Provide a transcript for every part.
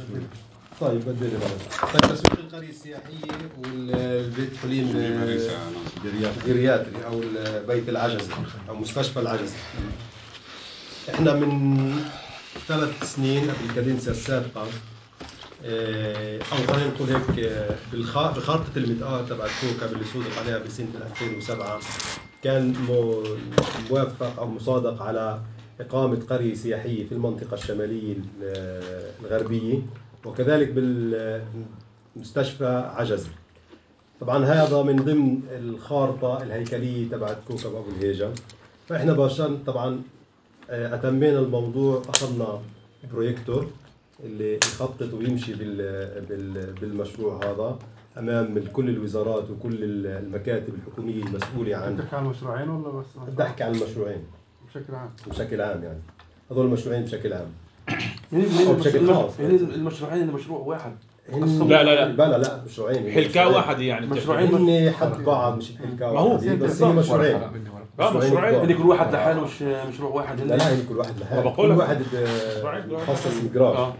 طيب بدي طيب تسويق القرية السياحية والبيت حليم جيرياتري أو بيت العجزة أو مستشفى العجزة. إحنا من 3 سنين قبل الكادنسيا السابقة أو خلينا نقول هيك بخارطة المدآر تبع كوكب اللي صودق عليها بسنة 2007 كان موافق أو مصادق على إقامة قرية سياحية في المنطقة الشمالية الغربية وكذلك بالمستشفى عجزة. طبعا هذا من ضمن الخارطة الهيكلية تبعت كوكب أبو الهيجة. فإحنا باشرنا طبعا أتمينا الموضوع، أخذنا بروجيكتور اللي يخطط ويمشي بالمشروع هذا أمام كل الوزارات وكل المكاتب الحكومية المسؤولة عن. بتحكي عن المشروعين ولا بس؟ بدي أحكي عن المشروعين بشكل عام. بشكل عام يعني هذول المشروعين بشكل عام. أو بشكل خاص. يعني المشروعين مشروع واحد. لا مشروعين. حلكة واحد يعني. مشروعين هن حد بعض مش حلكة واحدة بس هن مشروعين. مشروعين هن كل واحد لحاله مش مشروع واحد. لا هن كل واحد لحاله. كل واحد مخصص بجراج.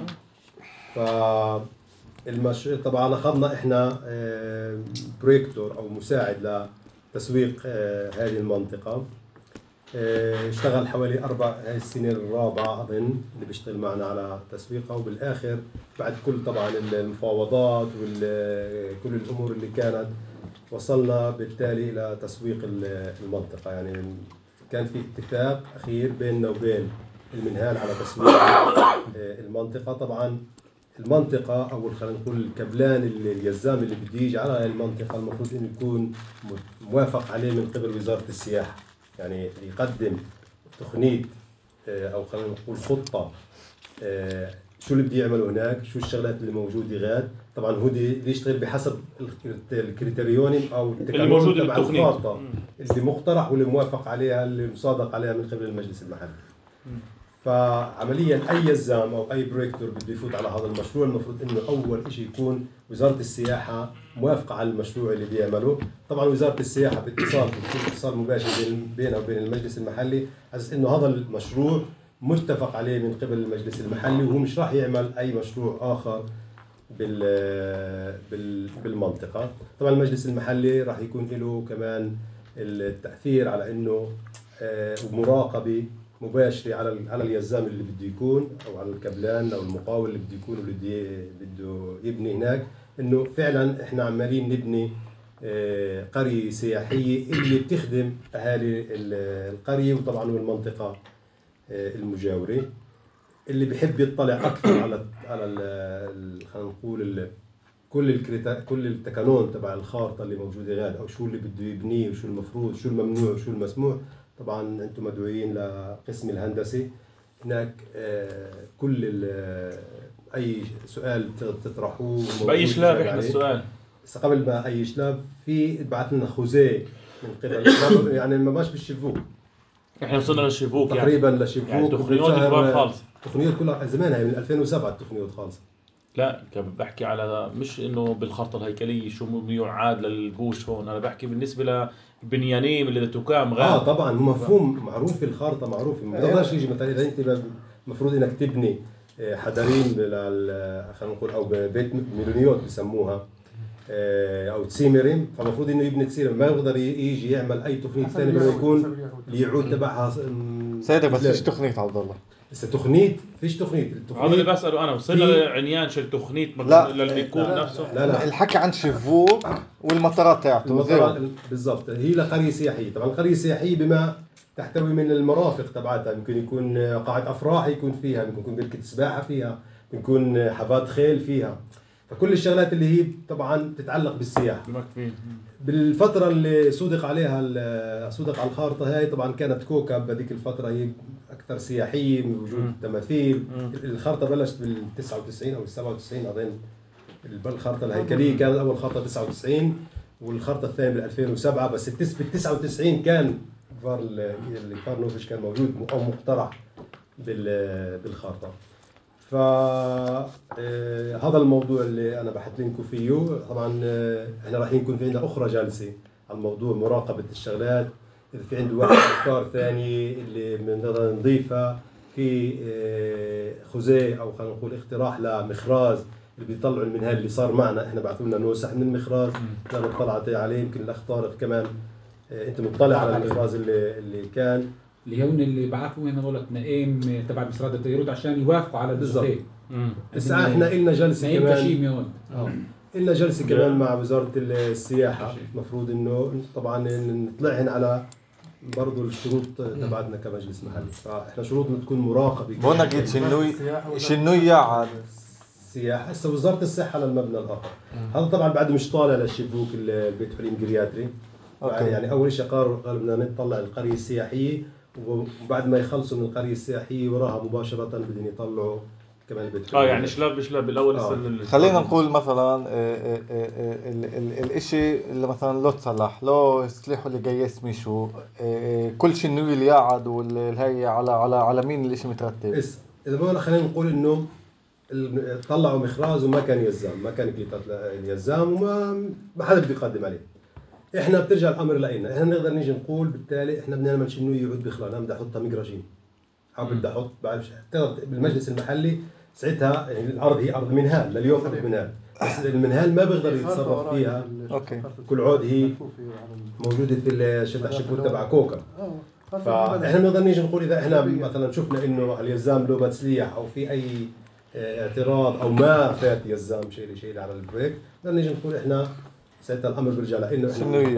طبعا اخذنا احنا بروجيكتور او مساعد لتسويق هذه المنطقة. اشتغل حوالي هاي السنة الرابعة أظن اللي بيشتغل معنا على تسويقها، وبالآخر بعد كل طبعا المفاوضات وكل الأمور اللي كانت وصلنا بالتالي إلى تسويق المنطقة. يعني كان في اتفاق أخير بيننا وبين المنهال على تسويق المنطقة. طبعا المنطقة أو خلينا نقول الكبلان اليزام اللي بده يجي على المنطقة المفروض إنه يكون موافق عليه من قبل وزارة السياحة، يعني يقدم تقنية أو خلينا نقول خطة شو اللي بده يعمله هناك، شو الشغلات اللي موجودة غاد. طبعا هو دي يشتغل بحسب الكريتيريون أو التقنين تبع الخارطة اللي مقترح واللي موافق عليها اللي مصادق عليها من قبل المجلس المحلي. فعمليا اي يزام او اي بروجيكتور بده يفوت على هذا المشروع المفروض انه اول شيء يكون وزاره السياحه موافقه على المشروع اللي بيعمله. طبعا وزاره السياحه باتصال مباشر بينها وبين المجلس المحلي على اساس انه هذا المشروع متفق عليه من قبل المجلس المحلي وهو مش راح يعمل اي مشروع اخر بالمنطقه. طبعا المجلس المحلي راح يكون له كمان التاثير على انه ومراقبه مباشرة على اليزام اللي بده يكون أو على الكبلان أو المقاول اللي بده يكون واللي بده يبني هناك، إنه فعلا إحنا عمالين نبني قرية سياحية اللي بتخدم أهالي القرية وطبعا والمنطقة المجاورة. اللي بيحب يطلع أكثر على خلينا نقول كل التكنون تبع الخارطة اللي موجودة غاد أو شو اللي بده يبنيه وشو المفروض شو الممنوع وشو المسموح. طبعا أنتم مدعوين لقسم الهندسي هناك. كل أي سؤال تطرحوه بأي شلاب إحنا السؤال. بس قبل ما أي شلاب في بعث لنا خوزيه من قبل يعني ما ماش بالشفوك. إحنا وصلنا للشفوك تقريبا يعني للشفوك يعني التقنيات كبار خالص. التقنيات كلها زمان هي من 2007 التقنيات خالص. لا بحكي على مش انه بالخرطه الهيكليه شو يعاد للبوش هون، انا بحكي بالنسبه للبنيانين اللي تكام غاد. طبعا مفهوم معروف في الخارطه معروف. ما بقدرش يجي مثلا اذا انت المفروض انك تبني حدارين خلينا نقول او بيت ميلونيوت بسموها او تسيمرين، فالمفروض انه يبني تسيمرين ما يقدر يجي يعمل اي تقنيه ثانيه بدل يكون اليعود تبعها سيدي. بس فيش تقنيه عبد الله. لسه تقنية فيش تقنية. هذا اللي بسأله أنا. وصلنا لعنيان شل تقنية للميكوب نفسه. لا الحكي عن شفوك والمطارات تاعته. بالضبط هي لقرية سياحية. طبعا القرية السياحية بما تحتوي من المرافق تبعتها يمكن يكون قاعة أفراح يكون فيها، يمكن يكون بركة سباحة فيها، يكون حفاظ خيل فيها. فكل الشغلات اللي هي طبعا تتعلق بالسياحة. بالفترة اللي صودق على الخارطة هاي طبعا كانت كوكب بهذيك الفترة هي أكثر سياحية من وجود تماثيل. الخارطة بلشت بال 99 أو 97 أظن. الخارطة الهيكلية كانت أول خارطة 99 والخارطة الثانية بال 2007. بس بال 99 كان الكفار نوفش كان موجود أو مقترح بالخارطة. فهذا الموضوع اللي أنا بحث لكم فيه. طبعا احنا راح يكون في عندنا أخرى جلسة على الموضوع مراقبة الشغلات. إذا في عنده واحد أفكار ثانية اللي بنقدر نضيفها في خزي او خلينا نقول اقتراح لمخراز اللي بيطلعوا المنهال اللي صار معنا، احنا بعثوا لنا نوسح من المخراز لما اطلعت عليه. يمكن الاخ طارق كمان انت مطلع على المخراز اللي كان اللي هون اللي بعثوا هنا هذول نائم تبع مصرات التيرود عشان يوافقوا على الدوسيه. هسه احنا إلنا جلسه كمان إلنا جلسه كمان مع وزاره السياحه. المفروض انه طبعا نطلعهن على برضو الشروط تبعتنا كمجلس محلي، فاحنا شروطنا تكون مراقبه. بقول لك شنو يعد السياحه. هسه وزاره الصحه للمبنى الاخر، هذا طبعا بعد مش طالع للشبوك البيت حليم جرياتري. يعني اول شيء قالوا بدنا نطلع القريه السياحيه، وبعد ما يخلصوا من القريه السياحيه وراها مباشره بدهم يطلعوا كمان البيت حليم. يعني شلاب بشلاب بالاول السنه. خلينا نقول مثلا الاشي اللي مثلا لو تصلح لو يصلحوا اللي جاي يسمشوا كل شيء انه اللي يقعد والهي على مين الاشي مترتب. اذا بدنا خلينا نقول انه طلعوا مخراز وما كان يزام، ما كان كليتات اليزام وما حدا بده يقدم عليه. احنا بترجع الامر لنا، احنا بنقدر نيجي نقول بالتالي احنا بدنا نعمل شنو يعود بخلال، انا بدي احطها مجرجين او بدي احط بعرف بالمجلس المحلي ساعتها. يعني الارض هي ارض منهال لليوم، ارض منهال، بس المنهال ما بيقدر يتصرف فيها. كل عود هي موجوده في شبه الشبوت تبع كوكب. فاحنا بنقدر نيجي نقول اذا احنا مثلا شفنا انه اليزام له تسليح او في اي اعتراض او ما فات يزام شيء على البريك، بدنا نيجي نقول احنا ساعتها الامر بيرجع لانه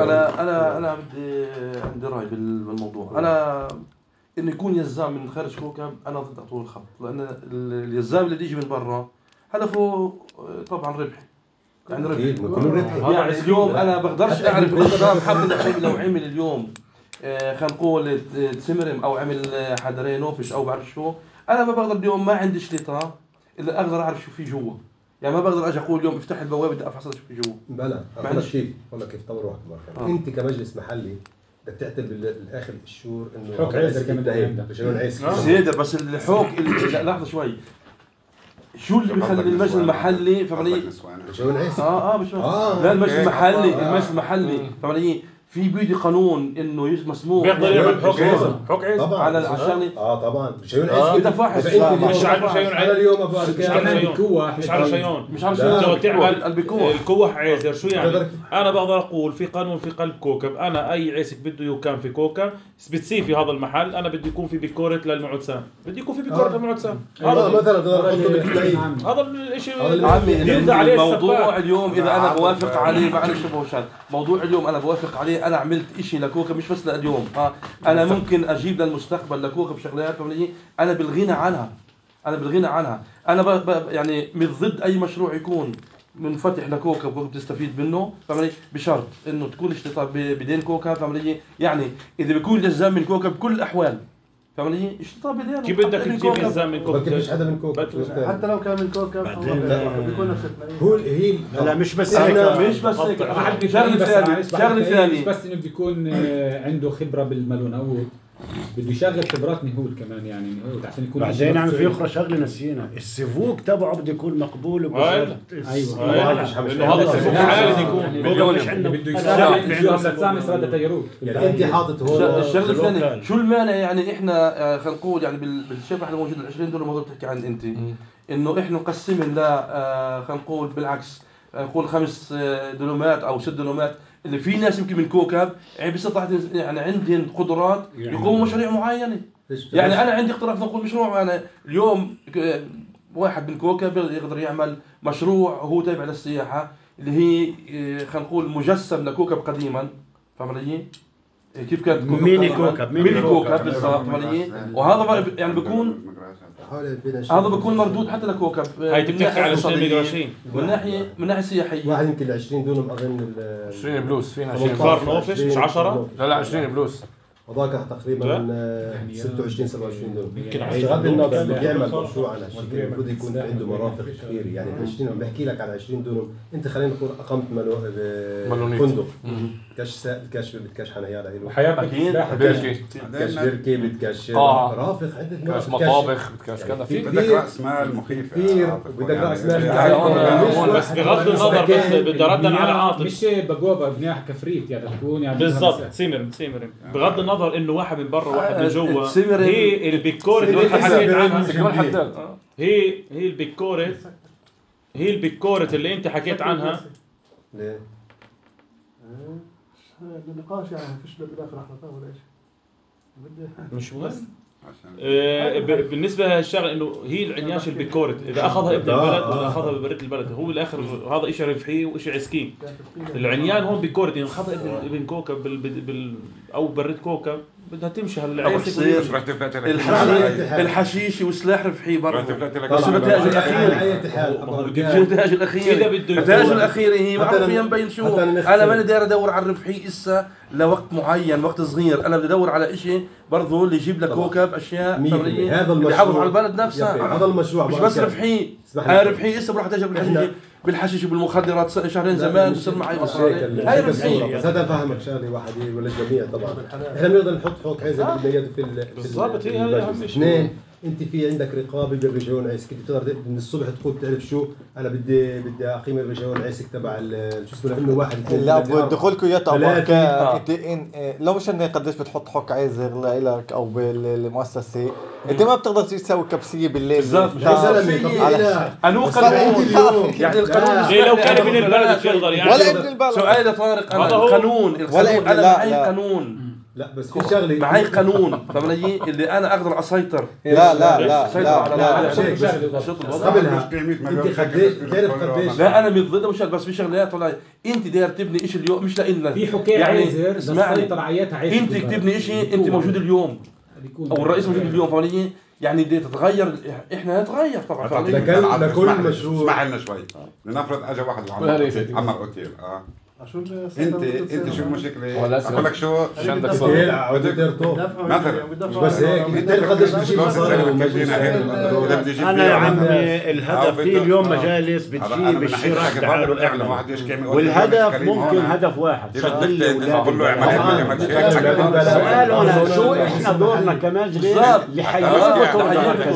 انا عندي راي بالموضوع. انا انه يكون يزام من خارج كوكب انا ضد طول الخط، لان اليزام اللي يجي من برا هدفه طبعا ربح. يعني ربح. يعني اليوم انا بقدرش اعرف اليزام حق لو عمل اليوم خلينا نقول تسمرم او عمل حدا نوفش او بعرف شو، انا ما بقدر اليوم، ما عندي شريطه الا اقدر اعرف شو في جوا. يعني ما بقدر اجي اقول اليوم افتح البوابه بدي افحص شو في جوا. بلا والله كيف طور روحك. انت كمجلس محلي بدك تعترف بالاخر الشهور انه حوك عيسى كمان بشلون عيسى سيدة. بس الحوك لحظه شوي، شو اللي بيخلي المجلس المحلي فعليا بشلون عيسى لا المجلس المحلي فعليا في بيدي قانون انه مسموح بيقدر يعمل حوك عيسى طبعا عشان طبعا بشلون عيسى بدها فاحص. مش على شيون على اليوم ابو مش على شيون مش على شيون تعمل البكوح الكوح عيزر. شو يعني؟ انا بقدر اقول في قانون في قلب كوكب، انا اي عيسك بده يكون في كوكب بتصير في هذا المحل، انا بدي يكون في بكوره للمعوسان، بدي يكون في بكوره للمعوسان. هذا مثلا هذا الشيء عمي الموضوع اليوم اذا انا بوافق عليه، معلش ابو هشام، موضوع اليوم انا بوافق عليه، انا عملت شيء لكوكب مش بس لليوم. انا ممكن اجيب للمستقبل لكوكب شغلات انا بالغنى عنها. انا يعني مش ضد اي مشروع يكون منفتح لكوكب تستفيد منه، بشرط انه تكون اشتراط بدين كوكب. يعني اذا بيكون جزام من كوكب بكل الاحوال اشتراط بدينه. كيف بدك تجيب جزام من كوكب؟ كيفش حدا من كوكب حتى لو كان من كوكب بيكون نفس هو هي لا مش بس هيك. شغله ثانيه بس انه بده يكون عنده خبره بالملونات، بده يشغل خبرات نهول كمان. يعني نهول عشان يكون بعدين عم في اخرى شغله نسينا، السيفوك تبعه بده يكون مقبول وبالضبط. ايوه انه هذا السيفوك عالي يكون بده يشتغل لتسامح سرادة تيروت. يعني انت حاطط هون الشغله الثانيه شو المانع؟ يعني احنا خلينا نقول يعني بالشبه احنا موجود ال 20 دول الموضوع بتحكي عن انت انه احنا نقسمهم ل خلينا نقول بالعكس، نقول 5 دلومات او 6 دلومات اللي في ناس يمكن من كوكب يعني بيستطيع يعني عندهم قدرات يقوموا مشاريع معينه. يعني انا عندي اقتراح نقول مشروع، انا اليوم واحد من كوكب يقدر يعمل مشروع هو تابع للسياحه اللي هي خلينا نقول مجسم لكوكب قديما. فاهم علي؟ كيف كانت ميني كوكب بالضبط. وهذا يعني بيكون هذا بيكون مردود حتى لكوكب. هاي بتحكي على 22 من ناحيه سياحيه. واحد يمكن 20 دونم اظن 20 بلوس فينا 20 كفار نوفش مش 10 لا 20 بلوس وضاك تقريبا 26 27 دونم. بغض النظر اللي بيعمل مشروع على هالشكل المفروض يكون عنده مرافق كثير. يعني 20 بحكي لك على 20 دونم، انت خلينا نقول اقمت فندق بدكش حنايا له وحياتك أكيد. سباحة بدكش بركة بدكش رافق عدة بدكش مطابخ بدكش كذا في بدك راس مال مخيف كثير بدك راس مال بس بغض النظر بس بدي ردا على عاطف مش بجوبة بنياح كفريت يعني تكون يعني بالضبط سيمر بغض النظر انه واحد من برا واحد من جوا سيمر هي البيكورة اللي انت حكيت عنها هي هي البيكورة اللي انت حكيت عنها. ليه؟ النقاش يعني فيش بالاخر احنا ولا شيء مش مهم. بالنسبه للشغله انه هي العنياش البيكورت اذا اخذها ابن البلد ولا اخذها ببريه البلد هو بالاخر هذا شيء ربحي وشيء عسكين. العنيان هون بيكورت يعني اخذها ابن كوكب او بريه كوكب بدها تمشي هالعيسك الحشيش وسلاح ربحي برضه بس النتائج الاخيره هي معروفه مبين شو انا ماني داير ادور على الربحي اسا لوقت معين وقت صغير انا بدي ادور على شيء برضه اللي يجيب لك كوكب اشياء ثمريه هذا المشروع يحافظ على البلد نفسها. هذا المشروع مش بس ربحي انا ربحي اسا بروح اتاجر بالحشيش وبالمخدرات شهرين زمان بصير معي مصاري هاي ربحي. بس هذا فهمك شغله واحده ولا الجميع طبعا احنا بنقدر نحط فوق عزل بدنا اياه في بالضبط هي اهم شيء. اثنين انت في عندك رقابه بالرجعون عيسك انت بتقدر من الصبح تقوم تعرف شو انا بدي اقيم الرجعون عيسك تبع شو اسمه لانه واحد لا بدي اقول لكم اياه انت لو مش اني قديش بتحط حك عازر لك او بالمؤسسه انت ما بتقدر تسوي كبسيه بالليل بالضبط يا زلمه انو قانون يعني القانون ليه لو كان ابن البلد بتقدر يعني ولا ابن البلد سؤال يا طارق انا القانون انا معي قانون لا بس في شغله معي قانون فمنجي اللي انا اقدر اسيطر قبلها انت قديش تعرف قديش لا انا مش ضد مش بس في شغلات طلع انت داير تبني شيء اليوم مش لإلنا في حكايه يعني عايزر السيطره عياتها عايزر انت تبني شيء انت موجود اليوم او الرئيس موجود اليوم فمنجي يعني بدي تتغير احنا نتغير طبعا لكل مشروع اسمع لنا شوي لنفرض اجى واحد وعمل اوتيل انت شو المشكله؟ اقول لك شو عندك مثلا بس هيك انت قديش بتجيب انا يا عمي الهدف في اليوم مجالس بتجيب الشراء تعالوا اعمل والهدف ممكن هدف واحد شغل لي اولاد السؤال هنا شو احنا دورنا كمجلس لحياتكم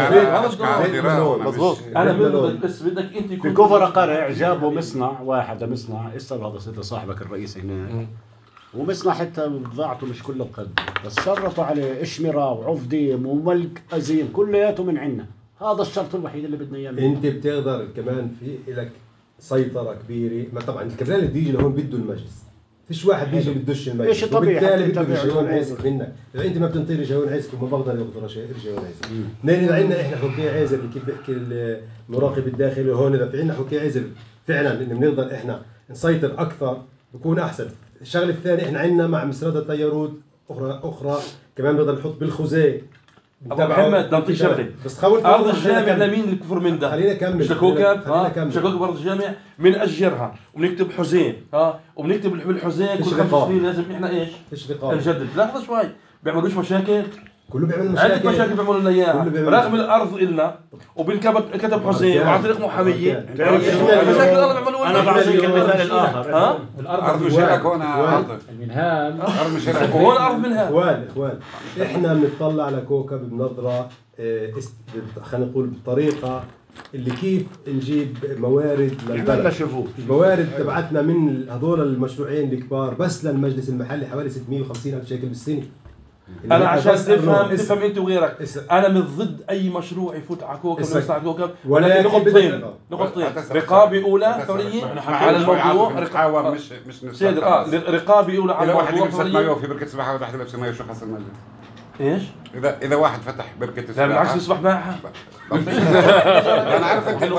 مظبوط انا بس بدك انت في كفر قرع جابوا مصنع واحد مصنع اسال هذا صاحبك الرئيس هناك ومصنع حتى بضاعته مش كله مقدم بس شرطوا عليه اشمرة وعفديم وملك أزيم كلياته من عنا. هذا الشرط الوحيد اللي بدنا اياه. انت بتقدر كمان في لك سيطره كبيره ما طبعا الكبران اللي بيجي لهون بده المجلس فيش واحد بيجي بدوش المجلس وبالتالي بده رجعون عيسك منك اذا انت ما بتنطي رجعون عيسك وما بقدر ياخذوا رجعون عيسك اثنين اذا عندنا احنا حكي عازل كيف بيحكي المراقب الداخلي هون اذا في عندنا حكي عازل فعلا ان بنقدر احنا نسيطر اكثر بكون احسن. الشغله الثانيه احنا عندنا مع مسرات الطيارات اخرى كمان بنقدر نحط بالخزي ابو محمد نعطيك شغله بس خلص ارض الجامع لمين الكفر من ده خلينا نكمل مش لكوكب مش لكوكب ارض الجامع بنأجرها وبنكتب حزين وبنكتب بالحزين كل 5 سنين لازم احنا ايش نجدد. لحظه شوي بيعملوش مشاكل كله بيعمل مشاكل بيعملوا لنا اياها رغم الارض إلنا وبنكتب حزين وعن طريق محاميه مشاكل الله بيعملوا. انا بعطيك المثال الاخر الارض مش لك هون عاطف المنهال الارض مش لك وهون الارض منها اخوان احنا بنطلع على كوكب بنظره خلينا نقول بطريقه اللي كيف نجيب موارد للبلد. الموارد تبعتنا من هذول المشروعين الكبار بس للمجلس المحلي حوالي 650,000 شيكل بالسنه. انا عشان تفهم انت وغيرك انا من ضد اي مشروع يفوت على كوكب ويوسع على كوكب ولكن نقطتين رقابه اولى ثوريه على الموضوع مش رقابه اولى على الموضوع. واحد يلبس مايو في بركه سباحه وواحد لابس مايو شو حصل المجلس؟ ايش؟ اذا واحد فتح بركه لا السباحه بالعكس يسبح معها. انا عارف انت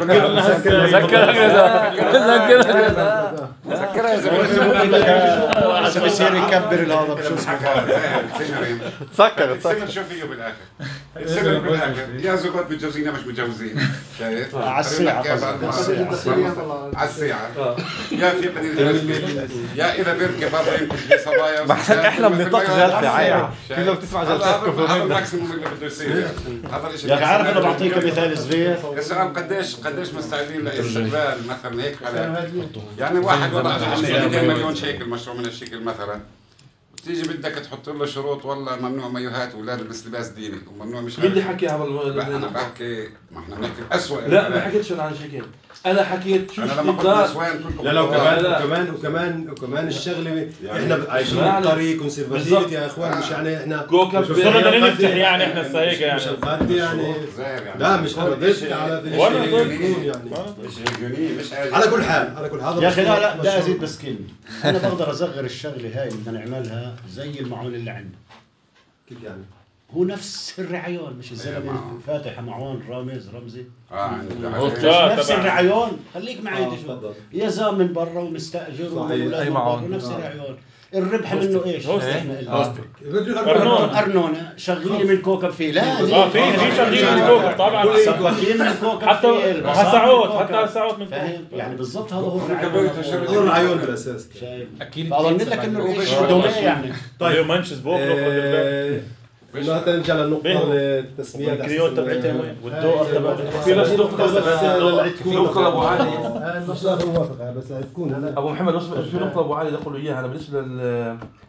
سكرها يا زلمه شو بصير يكبر هذا شو اسمه سكر شو فيه بالاخر السر بالاخر يا زوجات متجوزين مش متجوزين شايف على الساعه على الساعه يا في بني يا اذا بركه برضه يمكن في صبايا احنا بنطق جلسه عادي كله بتسمع جلسات هذا الماكسيموم اللي بده يصير هذا الشيء يا اخي عارف انا بعطيك مثال صغير. السؤال قديش مستعدين لاستقبال مثلا هيك حالات؟ يعني واحد والله اجى يشتري 200 مليون شيكل مشروع من الشكل مثلا، تيجي بدك تحط له شروط والله ممنوع مايوهات ولا نلبس لباس ديني وممنوع مش مين اللي حكي هذا لا انا بحكي، ما احنا بنحكي بأسوأ لا ما حكيتش انا عن شكل، انا حكيت شو انا لما قلت استبدال. نسوان كلكم لا وكمان الشغله احنا عايشين بطريق كونسرفاتيف يا اخوان، مش يعني احنا كوكب بدنا نفتح يعني احنا هيك يعني مش القد يعني لا مش انا ضد على في وأنا شيء ضد. يكون يعني مش هجوني مش عايز على كل حال هذا يا اخي لا مشروع. بدي ازيد بس كلمه. انا بقدر اصغر الشغله هاي اللي بدنا نعملها زي المعون اللي عندنا. كيف يعني؟ هو نفس الرعيون، مش الزلمه فاتح معون رمزي نفس الرعيون. خليك معي شوي يا زلمه من برا ومستاجر أي معون. نفس الرعيون. الربح منه ايش؟ ارنونه شغيله من كوكب فيه لا في شغيل من الكوكب طبعا، سباكين من الكوكب حتى فيه هسعود من فاهم يعني بالضبط هذا هو هذا الرعيون بالاساس. اكيد فاظن لك انه الشيء دومي يعني. طيب منشز بوك نرجع للنقطة التسميات الكريوت تبعتها وين؟ والدور تبعتها في بس نقطة بس نقطة أبو علي المشروع موافقة بس تكون أبو محمد في نقطة أبو علي يقول إياها أنا بالنسبة